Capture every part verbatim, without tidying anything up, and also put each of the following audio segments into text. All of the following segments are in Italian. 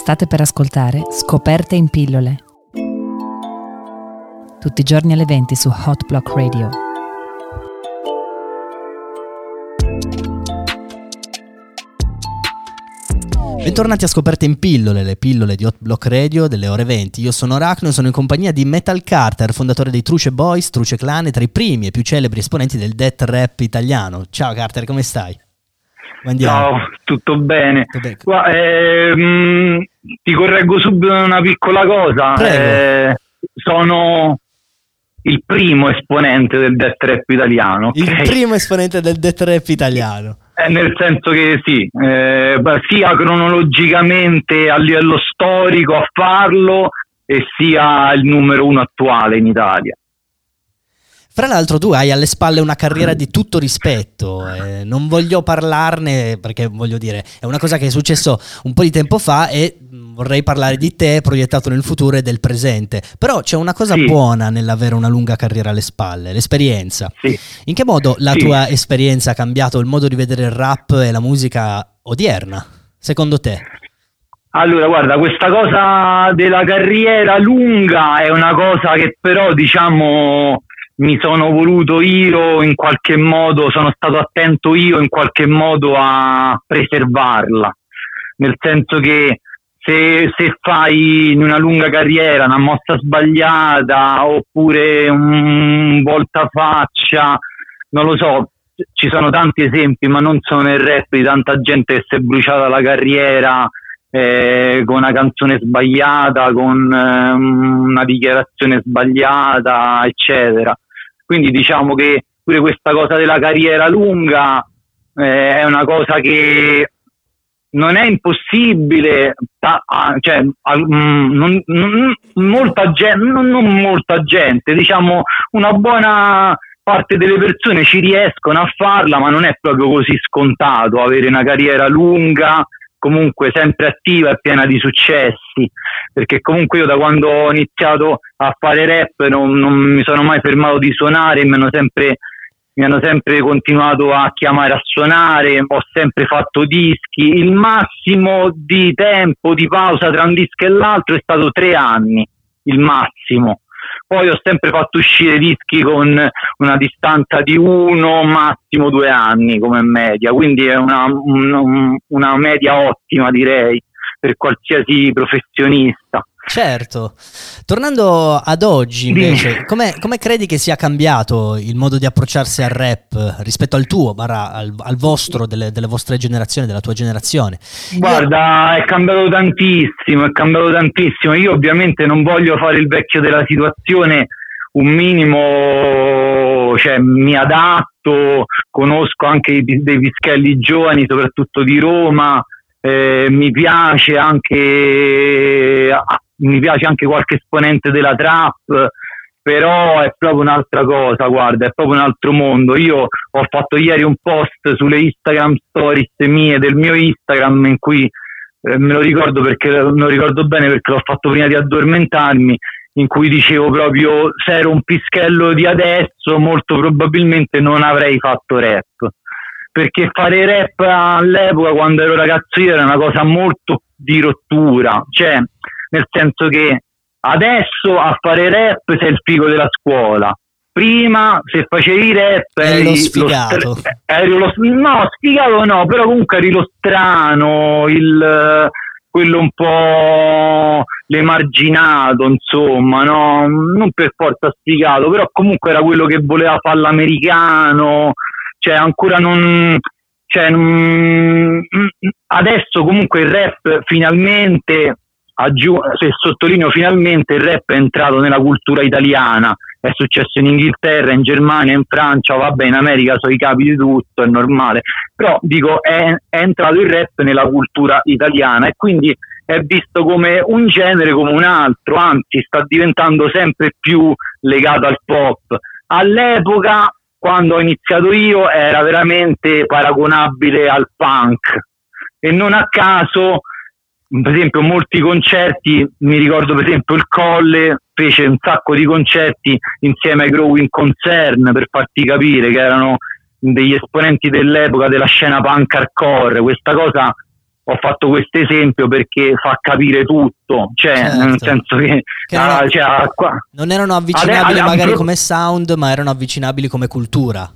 State per ascoltare Scoperte in pillole. Tutti i giorni alle venti su Hot Block Radio. Bentornati a Scoperte in pillole, le pillole di Hot Block Radio delle ore venti. Io sono Arachno e sono in compagnia di Metal Carter, fondatore dei Truce Boys, Truce Clan e tra i primi e più celebri esponenti del death rap italiano. Ciao Carter, come stai? Ciao, tutto bene. Guarda, ehm, ti correggo subito una piccola cosa. Eh, sono il primo esponente del death rap italiano. Il okay? primo esponente del death rap italiano. Eh, nel senso che sì, eh, sia cronologicamente a livello storico a farlo e sia il numero uno attuale in Italia. Fra l'altro tu hai alle spalle una carriera di tutto rispetto, eh, non voglio parlarne perché voglio dire è una cosa che è successo un po' di tempo fa e vorrei parlare di te proiettato nel futuro e del presente, però c'è una cosa sì. buona nell'avere una lunga carriera alle spalle, l'esperienza. Sì. In che modo la sì. tua esperienza ha cambiato il modo di vedere il rap e la musica odierna, secondo te? Allora, guarda, questa cosa della carriera lunga è una cosa che però diciamo mi sono voluto io in qualche modo, sono stato attento io in qualche modo a preservarla, nel senso che se, se fai in una lunga carriera una mossa sbagliata oppure un voltafaccia, non lo so, ci sono tanti esempi ma non sono nel rap di tanta gente che si è bruciata la carriera eh, con una canzone sbagliata, con eh, una dichiarazione sbagliata, eccetera. Quindi diciamo che pure questa cosa della carriera lunga eh, è una cosa che non è impossibile, ta- cioè mm, non, non, molta gente, non, non molta gente, diciamo una buona parte delle persone ci riescono a farla, ma non è proprio così scontato avere una carriera lunga, comunque sempre attiva e piena di successi, perché comunque io da quando ho iniziato a fare rap non, non mi sono mai fermato di suonare, mi hanno sempre mi hanno sempre continuato a chiamare a suonare, ho sempre fatto dischi, il massimo di tempo di pausa tra un disco e l'altro è stato tre anni, il massimo. Poi ho sempre fatto uscire dischi con una distanza di uno, massimo due anni come media, quindi è una, una, una media ottima direi per qualsiasi professionista. Certo, tornando ad oggi invece, come credi che sia cambiato il modo di approcciarsi al rap rispetto al tuo, barra, al, al vostro, delle, delle vostre generazioni, della tua generazione? Guarda, Io... è cambiato tantissimo, è cambiato tantissimo. Io ovviamente non voglio fare il vecchio della situazione, un minimo, cioè mi adatto, conosco anche dei pischelli giovani, soprattutto di Roma, eh, mi piace anche... mi piace anche qualche esponente della trap, però è proprio un'altra cosa, guarda, è proprio un altro mondo. Io ho fatto ieri un post sulle Instagram stories mie del mio Instagram in cui eh, me lo ricordo perché me lo ricordo bene perché l'ho fatto prima di addormentarmi, in cui dicevo proprio se ero un pischello di adesso molto probabilmente non avrei fatto rap, perché fare rap all'epoca quando ero ragazzo io era una cosa molto di rottura, cioè nel senso che adesso a fare rap sei il figo della scuola, prima se facevi rap eri lo sfigato, lo stra- eri lo, no sfigato no, però comunque eri lo strano, il quello un po' l'emarginato, insomma, no, non per forza sfigato, però comunque era quello che voleva fare l'americano, cioè ancora non, cioè non, adesso comunque il rap finalmente Aggiung- se sottolineo finalmente il rap è entrato nella cultura italiana, è successo in Inghilterra, in Germania, in Francia, vabbè in America sono i capi di tutto, è normale, però dico è, è entrato il rap nella cultura italiana e quindi è visto come un genere come un altro, anzi sta diventando sempre più legato al pop. All'epoca quando ho iniziato io era veramente paragonabile al punk e non a caso per esempio molti concerti, mi ricordo per esempio il Colle fece un sacco di concerti insieme ai Growing Concern, per farti capire che erano degli esponenti dell'epoca della scena punk hardcore. Questa cosa ho fatto questo esempio perché fa capire tutto, cioè certo. nel senso che, che non, ah, cioè, qua, non erano avvicinabili ade- magari ade- come sound, ma erano avvicinabili come cultura.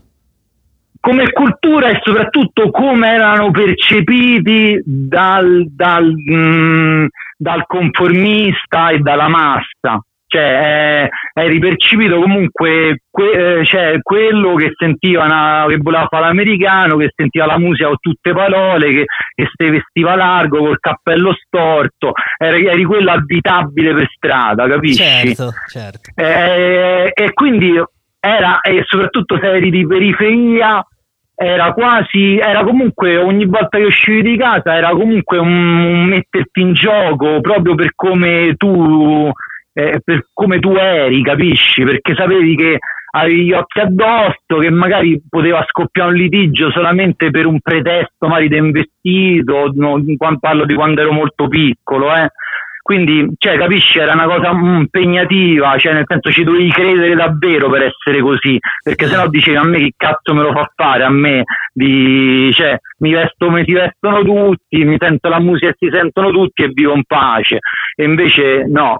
Come cultura e soprattutto come erano percepiti dal, dal, mh, dal conformista e dalla massa. Cioè, è, è ripercepito comunque que, eh, cioè, quello che sentiva una, che voleva fare l'americano, che sentiva la musica con tutte parole, che, che si vestiva largo col cappello storto, eri, eri quello abitabile per strada, capisci? Certo, certo. Eh, e quindi era, e soprattutto se eri di periferia, era quasi, era comunque ogni volta che uscivi di casa era comunque un, un metterti in gioco proprio per come tu Eh, per come tu eri, capisci? Perché sapevi che avevi gli occhi addosso, che magari poteva scoppiare un litigio solamente per un pretesto magari di investito, no, parlo di quando ero molto piccolo, eh. Quindi, cioè, capisci, era una cosa impegnativa, cioè nel senso ci dovevi credere davvero per essere così, perché sennò dicevi a me che cazzo me lo fa fare, a me di, cioè, mi vesto come si vestono tutti, mi sento la musica e si sentono tutti e vivo in pace, e invece no,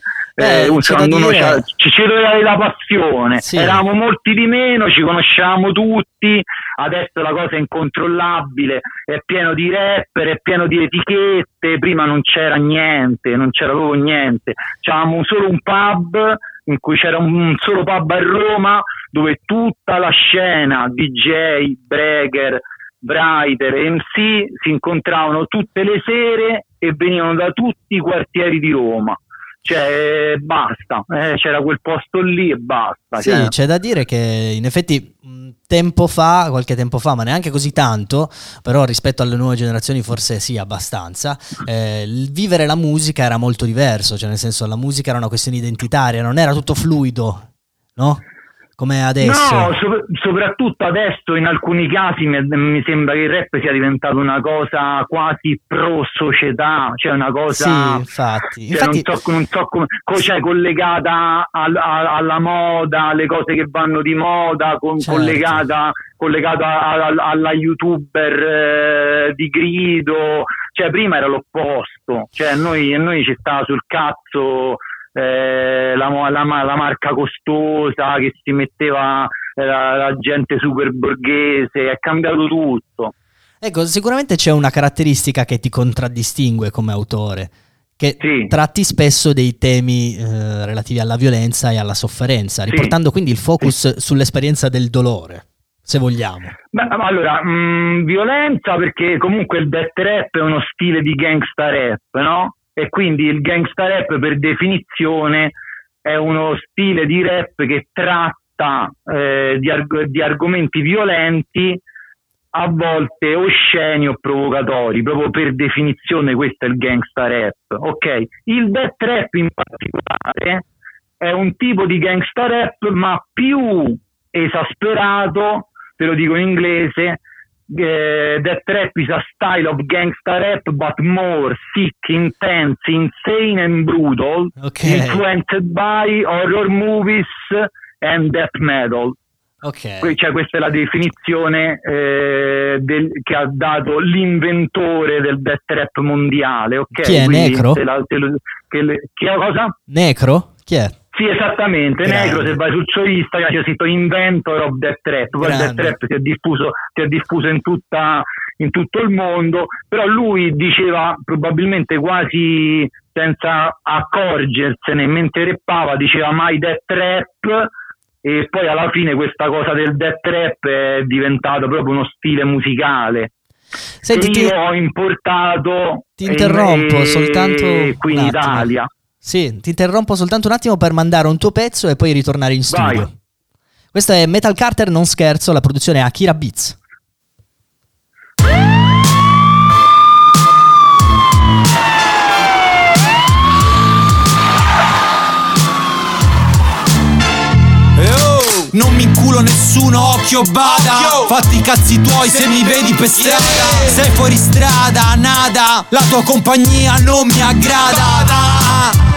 eh, eh, quando uno dire... ci, ci doveva avere la passione, sì. Eravamo molti di meno, ci conosciamo tutti, adesso la cosa è incontrollabile, è pieno di rapper, è pieno di etichette, prima non c'era niente, non c'era proprio niente, c'avevamo solo un pub, in cui c'era un solo pub a Roma dove tutta la scena, D J, breaker, writer, M C si incontravano tutte le sere e venivano da tutti i quartieri di Roma. Cioè, basta, eh, c'era quel posto lì e basta. Sì, cioè. C'è da dire che in effetti tempo fa, qualche tempo fa, ma neanche così tanto, però rispetto alle nuove generazioni forse sì, abbastanza, eh, il vivere la musica era molto diverso, cioè nel senso la musica era una questione identitaria, non era tutto fluido, no? Come adesso. No, so- soprattutto adesso in alcuni casi mi, mi sembra che il rap sia diventato una cosa quasi pro società, cioè una cosa, sì, infatti, cioè infatti... non so, non so come, cioè collegata al, a, alla moda, alle cose che vanno di moda, con, certo. collegata, collegata a, a, alla youtuber eh, di grido, cioè prima era l'opposto, cioè noi, noi ci stava sul cazzo Eh, la, la, la marca costosa che si metteva eh, la, la gente super borghese, è cambiato tutto. Ecco, sicuramente c'è una caratteristica che ti contraddistingue come autore, che sì. tratti spesso dei temi eh, relativi alla violenza e alla sofferenza, riportando sì. quindi il focus sì. sull'esperienza del dolore, se vogliamo. Beh, allora, mh, violenza perché comunque il death rap è uno stile di gangsta rap, no? E quindi il gangsta rap per definizione è uno stile di rap che tratta eh, di, arg- di argomenti violenti, a volte osceni o provocatori, proprio per definizione questo è il gangsta rap, ok? Il death rap in particolare è un tipo di gangsta rap ma più esasperato, te lo dico in inglese, Uh, that rap is a style of gangsta rap but more sick, intense, insane and brutal, okay. influenced by horror movies and death metal. Okay. Cioè, questa è la definizione eh, del, che ha dato l'inventore del death rap mondiale. Okay? Chi è? Quindi Necro? te la, te lo, che le, chi è cosa? Necro? Chi è? Sì, esattamente, Grande. Necro, se vai sul suo Instagram c'è scritto Inventor of Death Rap, poi il Death Rap si è diffuso, si è diffuso in, tutta, in tutto il mondo, però lui diceva probabilmente quasi senza accorgersene, mentre rappava diceva mai Death Rap, e poi alla fine questa cosa del Death Rap è diventato proprio uno stile musicale. Senti, che io ti... ho importato ti interrompo e, soltanto qui in Italia. Sì, ti interrompo soltanto un attimo per mandare un tuo pezzo e poi ritornare in studio. Vai. Questo è Metal Carter, non scherzo, la produzione è Akira Beats. Non mi inculo nessuno, occhio bada. Fatti i cazzi tuoi se mi vedi per strada. Sei fuori strada, nada. La tua compagnia non mi aggrada.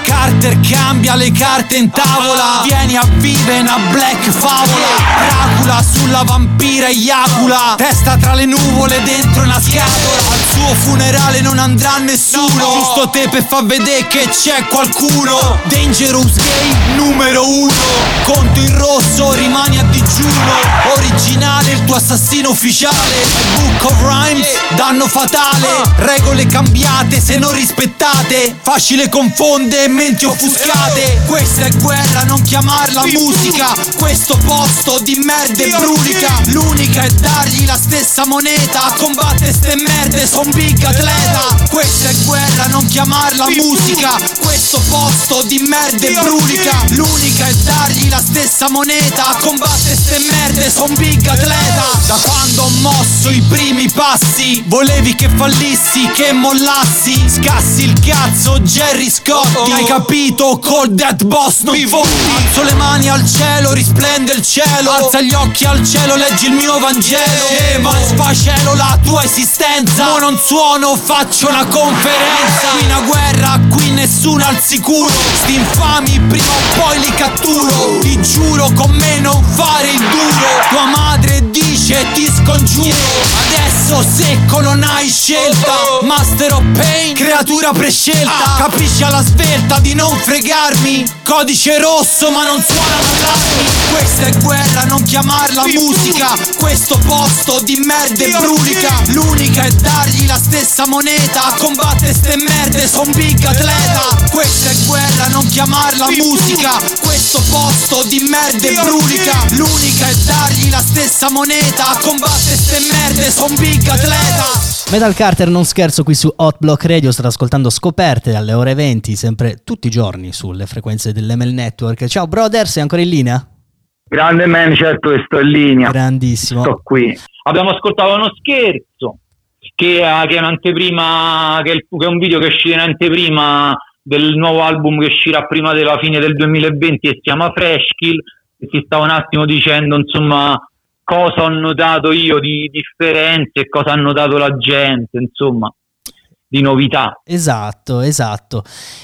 Carter cambia le carte in tavola, vieni a vivere una black favola. Dracula sulla vampira eiacula, testa tra le nuvole dentro una scatola. Al suo funerale non andrà nessuno, giusto te per far vedere che c'è qualcuno. Dangerous Game numero uno, conto in rosso, rimani a digiuno. Originale il tuo assassino ufficiale, Book of Rhymes, danno fatale. Regole cambiate se non rispettate, facile confonde menti offuscate. Questa è guerra, non chiamarla musica, questo posto di merda e brulica. L'unica è dargli la stessa moneta, combatte ste merde, son big atleta. Questa è guerra, non chiamarla musica, questo posto di merda e brulica. L'unica è dargli la stessa moneta, combatte ste merde, son big atleta. Da quando ho mosso i primi passi, volevi che fallissi, che mollassi. Scassi il cazzo Jerry Scotti, hai capito? Col dead boss non pivotti. Alzo le mani al cielo, risplende il cielo. Alza gli occhi al cielo, leggi il mio Vangelo. E ma sfacelo la tua esistenza. Mo non suono, faccio una conferenza. Qui una guerra, qui nessuno al sicuro. Sti infami prima o poi li catturo. Ti giuro con me non fare il duro. Tua madre dice ti scongiuro. Adesso secco non hai scelta. Master of Pain, creatura prescelta. Capisci alla svelta di non fregarmi. Codice rosso ma non suonano allarmi. Questa è guerra, non chiamarla musica, questo posto di merda e brulica. L'unica è dargli la stessa moneta, combatte ste merde, son big atleta. Questa è guerra, non chiamarla musica, questo posto di merda e brulica. L'unica è dargli la stessa moneta, combatte ste merde, son big atleta. Metal Carter non scherzo qui su Hot Block Radio, state ascoltando Scoperte alle ore venti, sempre tutti i giorni sulle frequenze dell'M L Network. Ciao brother, sei ancora in linea? Grande man, certo che sto in linea. Grandissimo. Sto qui. Abbiamo ascoltato uno scherzo, che, uh, che è un'anteprima, che è, il, che è un video che uscirà in anteprima del nuovo album che uscirà prima della fine del duemilaventi e si chiama Fresh Kill, e si stava un attimo dicendo, insomma, cosa ho notato io di differenze e cosa ha notato la gente, insomma, di novità. Esatto, esatto.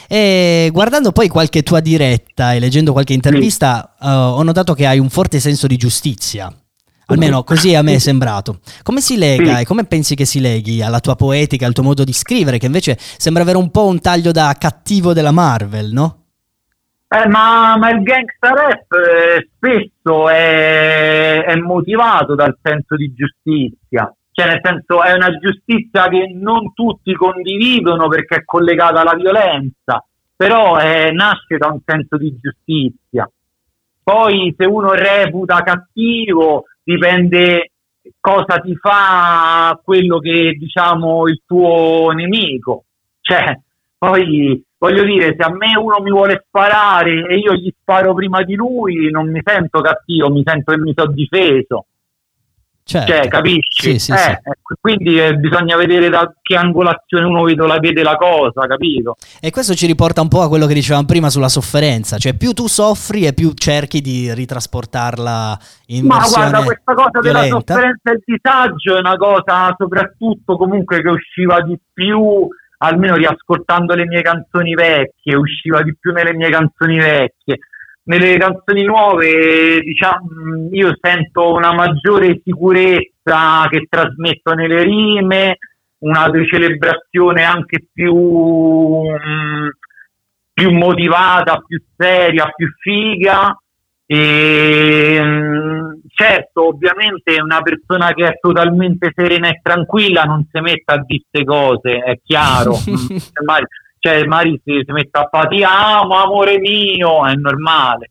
E guardando poi qualche tua diretta e leggendo qualche intervista, sì. uh, ho notato che hai un forte senso di giustizia. Almeno così a me è sembrato. Come si lega sì. e come pensi che si leghi alla tua poetica, al tuo modo di scrivere, che invece sembra avere un po' un taglio da cattivo della Marvel, no? Eh, ma, ma il gangsta rap eh, spesso è, è motivato dal senso di giustizia, cioè nel senso è una giustizia che non tutti condividono perché è collegata alla violenza, però eh, nasce da un senso di giustizia. Poi se uno reputa cattivo dipende cosa ti fa quello che diciamo il tuo nemico, cioè poi voglio dire, se a me uno mi vuole sparare e io gli sparo prima di lui, non mi sento cattivo, mi sento che mi sono difeso. Certo. Cioè, capisci? Sì, sì, eh, sì. eh, quindi eh, bisogna vedere da che angolazione uno vede la, vede la cosa, capito? E questo ci riporta un po' a quello che dicevamo prima sulla sofferenza, cioè più tu soffri e più cerchi di ritrasportarla in Ma versione guarda, questa cosa violenta. Della sofferenza e il disagio è una cosa soprattutto comunque che usciva di più, almeno riascoltando le mie canzoni vecchie, usciva di più nelle mie canzoni vecchie. Nelle canzoni nuove, diciamo, io sento una maggiore sicurezza che trasmetto nelle rime, una celebrazione anche più, mh, più motivata, più seria, più figa. E mh, certo, ovviamente una persona che è totalmente serena e tranquilla non si mette a dire queste cose, è chiaro. Cioè magari si, si mette a fare ti amo amore mio, è normale,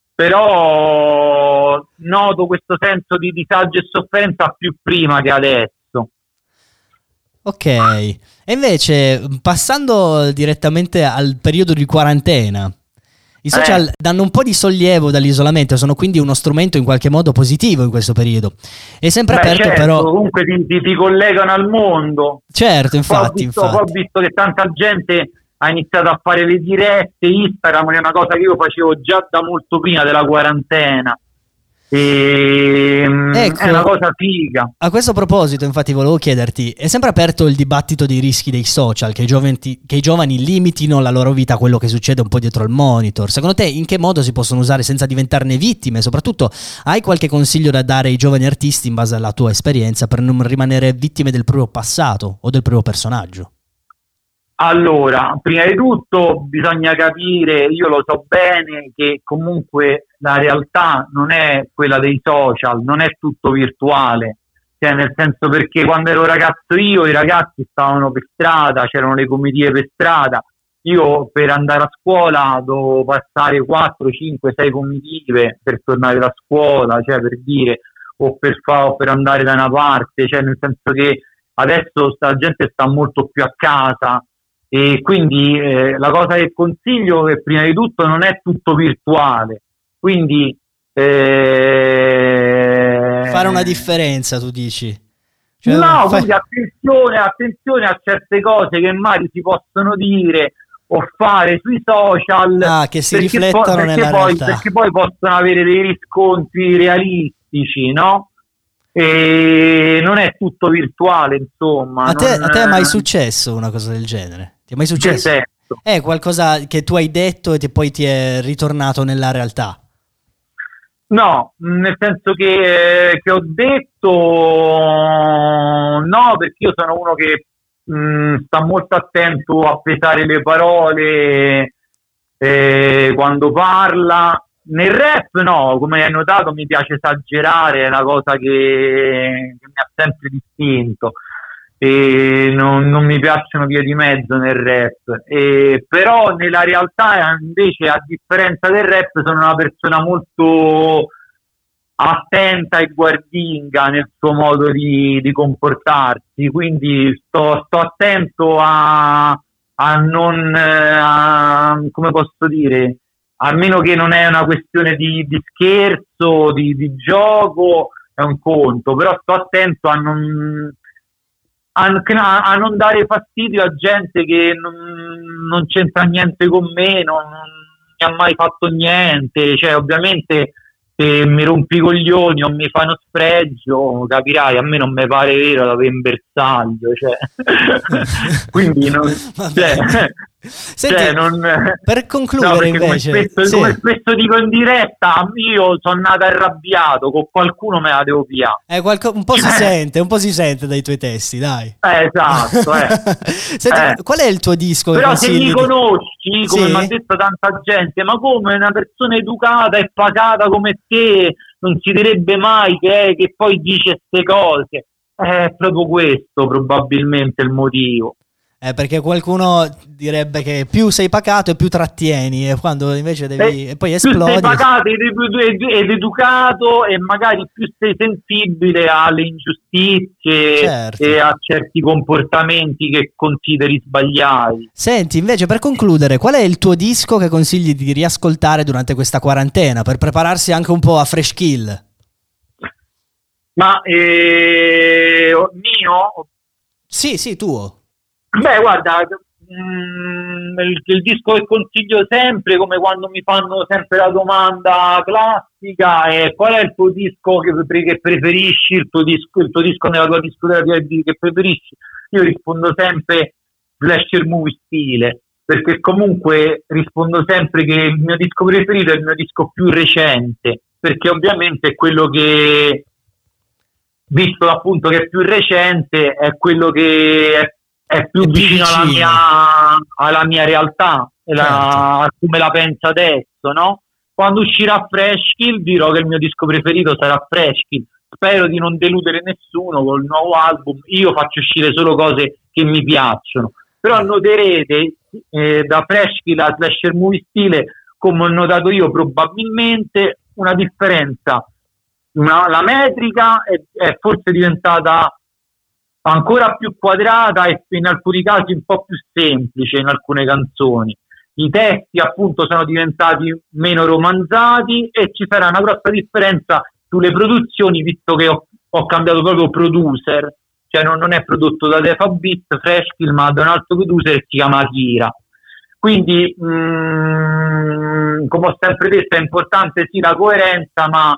però noto questo senso di disagio e sofferenza più prima che adesso. Ok, e invece passando direttamente al periodo di quarantena, i social eh. danno un po' di sollievo dall'isolamento, sono quindi uno strumento in qualche modo positivo in questo periodo. È sempre Beh, aperto certo, però... comunque ti, ti, ti collegano al mondo. Certo, infatti. Poi ho, visto, infatti. Poi ho visto che tanta gente ha iniziato a fare le dirette, Instagram, che è una cosa che io facevo già da molto prima della quarantena. E, ecco, è una cosa figa. A questo proposito, infatti, volevo chiederti: è sempre aperto il dibattito dei rischi dei social, che i, giovani, che i giovani limitino la loro vita a quello che succede un po' dietro il monitor? Secondo te in che modo si possono usare senza diventarne vittime? Soprattutto, hai qualche consiglio da dare ai giovani artisti in base alla tua esperienza per non rimanere vittime del proprio passato o del proprio personaggio? Allora, prima di tutto bisogna capire, io lo so bene, che comunque la realtà non è quella dei social, non è tutto virtuale, cioè nel senso, perché quando ero ragazzo io i ragazzi stavano per strada, c'erano le comitive per strada, io per andare a scuola dovevo passare quattro, cinque, sei comitive per tornare da scuola, cioè per dire, o per, fa, o per andare da una parte, cioè nel senso che adesso la gente sta molto più a casa. E quindi eh, la cosa che consiglio è, prima di tutto, non è tutto virtuale, quindi eh... fare una differenza, tu dici? Cioè, no, fai... quindi attenzione, attenzione a certe cose che magari si possono dire o fare sui social, ah, che si riflettono poi, nella poi, realtà, perché poi possono avere dei riscontri realistici, no? E non è tutto virtuale, insomma. A te, non... a te è mai successo una cosa del genere? Ti è mai successo? Certo. È qualcosa che tu hai detto e ti, poi ti è ritornato nella realtà? No, nel senso che, che ho detto no, perché io sono uno che mh, sta molto attento a pesare le parole eh, quando parla. Nel rap no, come hai notato mi piace esagerare, è una cosa che, che mi ha sempre distinto. E non, non mi piacciono vie di mezzo nel rap, e però nella realtà invece, a differenza del rap, sono una persona molto attenta e guardinga nel suo modo di, di comportarsi, quindi sto, sto attento a, a non a, come posso dire, a meno che non è una questione di, di scherzo, di, di gioco, è un conto, però sto attento a non A, a non dare fastidio a gente che non, non c'entra niente con me, non, non mi ha mai fatto niente, cioè ovviamente se mi rompi i coglioni o mi fai uno spregio, capirai, a me non mi pare vero da un bersaglio, cioè quindi non, cioè, Senti, cioè non, per concludere, no, invece, come spesso, sì. come spesso dico in diretta, io sono nato arrabbiato, con qualcuno me la devo pigliare. Eh, qualco, un po' si sente, un po' si sente dai tuoi testi, dai. Eh, esatto. Eh. Senti, eh. qual è il tuo disco? Però se mi conosci, come sì? mi ha detto tanta gente, ma come una persona educata e pacata come te non si direbbe mai che, che poi dice queste cose. È proprio questo probabilmente il motivo. Eh, perché qualcuno direbbe che più sei pacato e più trattieni, e quando invece devi, e, e poi esplodi. Più sei pacato ed, ed, ed educato, e magari più sei sensibile alle ingiustizie, certo, e a certi comportamenti che consideri sbagliati. Senti, invece, per concludere, qual è il tuo disco che consigli di riascoltare durante questa quarantena per prepararsi anche un po' a fresh kill? Ma eh, mio? Sì, sì, tuo. Beh, guarda, mh, il, il disco che consiglio sempre, come quando mi fanno sempre la domanda classica, è: qual è il tuo disco che, che preferisci, il tuo disco, il tuo disco nella tua discografia che preferisci? Io rispondo sempre Slasher Movie Stile, perché comunque rispondo sempre che il mio disco preferito è il mio disco più recente, perché ovviamente è quello che, visto appunto che è più recente, è quello che è è più, è più vicino, vicino. Alla, mia, alla mia realtà, certo, la, a come la penso adesso, no? Quando uscirà Fresh Kill dirò che il mio disco preferito sarà Fresh Kill. Spero di non deludere nessuno col nuovo album. Io faccio uscire solo cose che mi piacciono, però noterete eh, da Fresh Kill a Slasher Movie Stile, come ho notato io probabilmente, una differenza. Una, la metrica è, è forse diventata ancora più quadrata e in alcuni casi un po' più semplice in alcune canzoni. I testi appunto sono diventati meno romanzati e ci sarà una grossa differenza sulle produzioni, visto che ho, ho cambiato proprio producer, cioè non, non è prodotto da Defa Beat, Fresh Kill, ma da un altro producer che si chiama Akira. Quindi mh, come ho sempre detto, è importante sì la coerenza, ma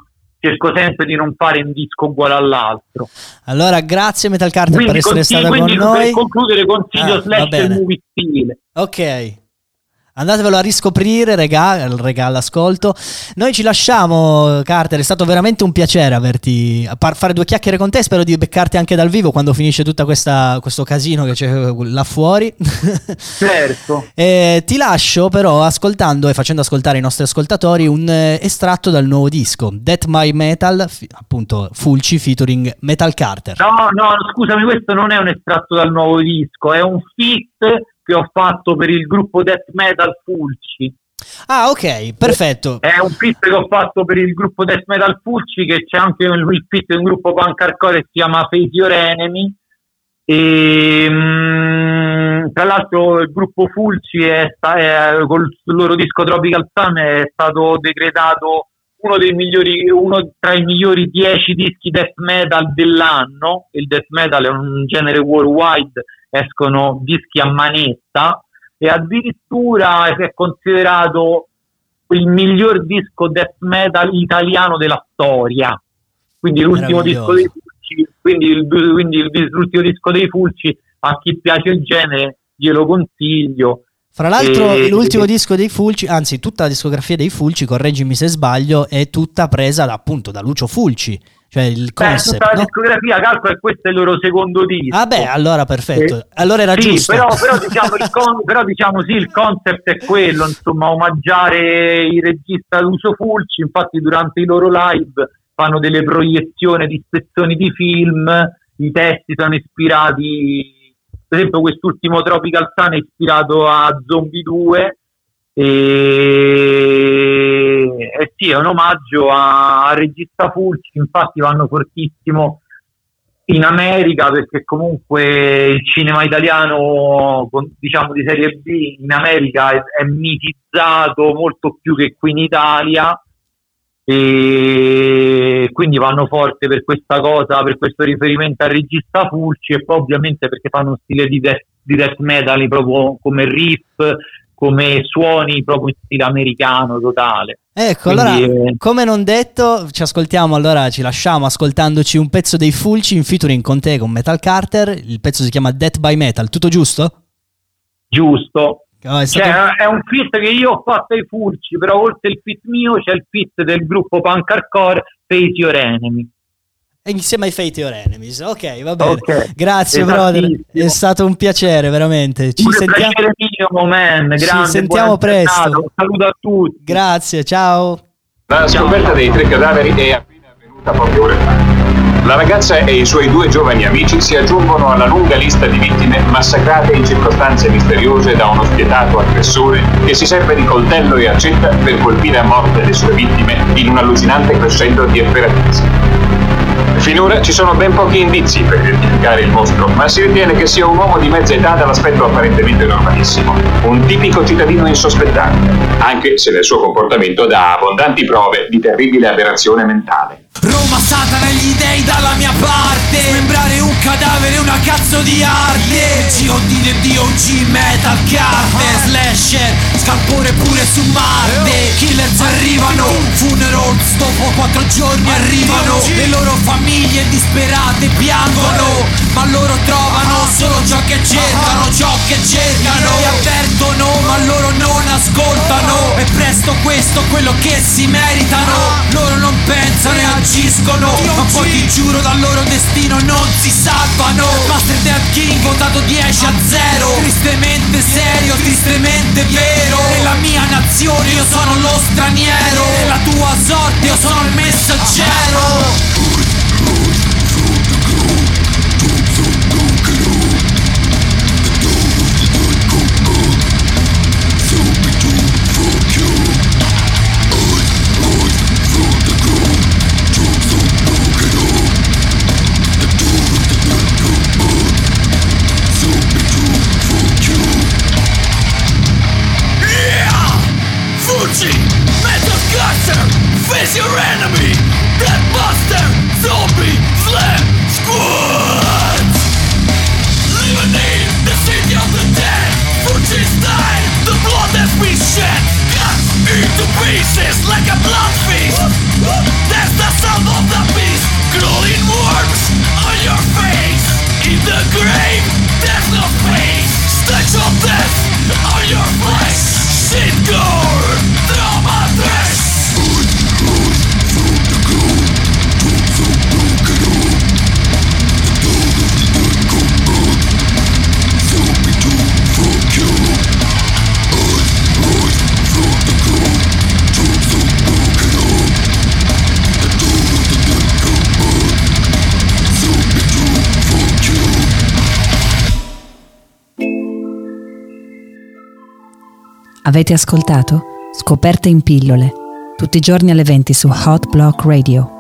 cerco sempre di non fare un disco uguale all'altro. Allora grazie Metal Carter quindi per essere consiglio, stata con quindi noi. Per concludere consiglio ah, Slash il movie stile. Ok, andatevelo a riscoprire, regà, regà all'ascolto. Noi ci lasciamo, Carter, è stato veramente un piacere averti a par- fare due chiacchiere con te, spero di beccarti anche dal vivo quando finisce tutta questa questo casino che c'è là fuori. Certo. E ti lascio però ascoltando e facendo ascoltare ai nostri ascoltatori un eh, estratto dal nuovo disco Death My Metal, fi- appunto Fulci featuring Metal Carter. No, no, scusami, questo non è un estratto dal nuovo disco, è un feat che ho fatto per il gruppo Death Metal Fulci. Ah, ok, perfetto. È un feat che ho fatto per il gruppo Death Metal Fulci, che c'è anche il, il feat di un gruppo punk hardcore che si chiama Face Your Enemy. E mh, tra l'altro il gruppo Fulci è, è, col loro disco Tropical Sun è stato decretato uno dei migliori, uno tra i migliori dieci dischi death metal dell'anno. Il death metal è un genere worldwide, escono dischi a manetta, e addirittura è considerato il miglior disco death metal italiano della storia. Quindi l'ultimo disco dei Fulci, quindi, il, quindi il, l'ultimo disco dei Fulci, a chi piace il genere glielo consiglio. Fra l'altro e, l'ultimo e, disco dei Fulci, anzi tutta la discografia dei Fulci, correggimi se sbaglio, è tutta presa da, appunto da Lucio Fulci, cioè il concept. Beh, tutta la no? discografia, calcola che questo è il loro secondo disco. Ah beh, allora perfetto, eh, allora era sì, giusto. Però, però, diciamo, il con, però diciamo sì, il concept è quello, insomma, omaggiare il regista Lucio Fulci. Infatti durante i loro live fanno delle proiezioni di spezzoni di film, i testi sono ispirati. Per esempio quest'ultimo Tropical Sun è ispirato a Zombie due e, e sì, è un omaggio al regista Fulci. Infatti vanno fortissimo in America, perché comunque il cinema italiano, diciamo di serie B, in America è, è mitizzato molto più che qui in Italia, e quindi vanno forte per questa cosa, per questo riferimento al regista Fulci, e poi ovviamente perché fanno un stile di death, di death metal proprio come riff, come suoni, proprio in stile americano totale. Ecco, quindi, allora, eh... come non detto, ci ascoltiamo, allora ci lasciamo ascoltandoci un pezzo dei Fulci in featuring con te, con Metal Carter. Il pezzo si chiama Death by Metal, tutto giusto? Giusto. Oh, è, stato... cioè, è un feat che io ho fatto ai Fulci, però oltre il feat mio c'è il feat del gruppo punk hardcore Face Your Enemy. E insieme ai Fate Your Enemies, ok, va bene. Okay. Grazie brother, è stato un piacere veramente. Ci un sentiamo... piacere mio, man. Grande, ci sentiamo presto. Un saluto a tutti. Grazie, ciao. La scoperta dei tre cadaveri è appena avvenuta poche ore fa. La ragazza e i suoi due giovani amici si aggiungono alla lunga lista di vittime massacrate in circostanze misteriose da uno spietato aggressore che si serve di coltello e accetta per colpire a morte le sue vittime in un allucinante crescendo di efferatezza. Finora ci sono ben pochi indizi per identificare il mostro, ma si ritiene che sia un uomo di mezza età dall'aspetto apparentemente normalissimo, un tipico cittadino insospettabile, anche se nel suo comportamento dà abbondanti prove di terribile aberrazione mentale. Roma, Satana e gli dei dalla mia parte, sembrare un cadavere, una cazzo di arte. G O D del D O G, Metal Carter, Slasher, scalpore pure su Marte. Killers arrivano, funerals dopo quattro giorni arrivano. Le loro famiglie disperate piangono, ma loro trovano solo ciò che cercano, ciò che cercano. Li avvertono, ma loro non ascoltano. E presto questo quello che si meritano. Loro non pensano e agiscono, ma poi ti giuro dal loro destino non si salvano. Master Death King votato dieci a zero, tristemente serio, tristemente vero. Nella mia nazione io sono lo straniero, nella tua sorte io sono il messaggero. Metal Carter, face your enemy, Death Buster. Avete ascoltato Scoperte in pillole, tutti i giorni alle venti su Hot Block Radio.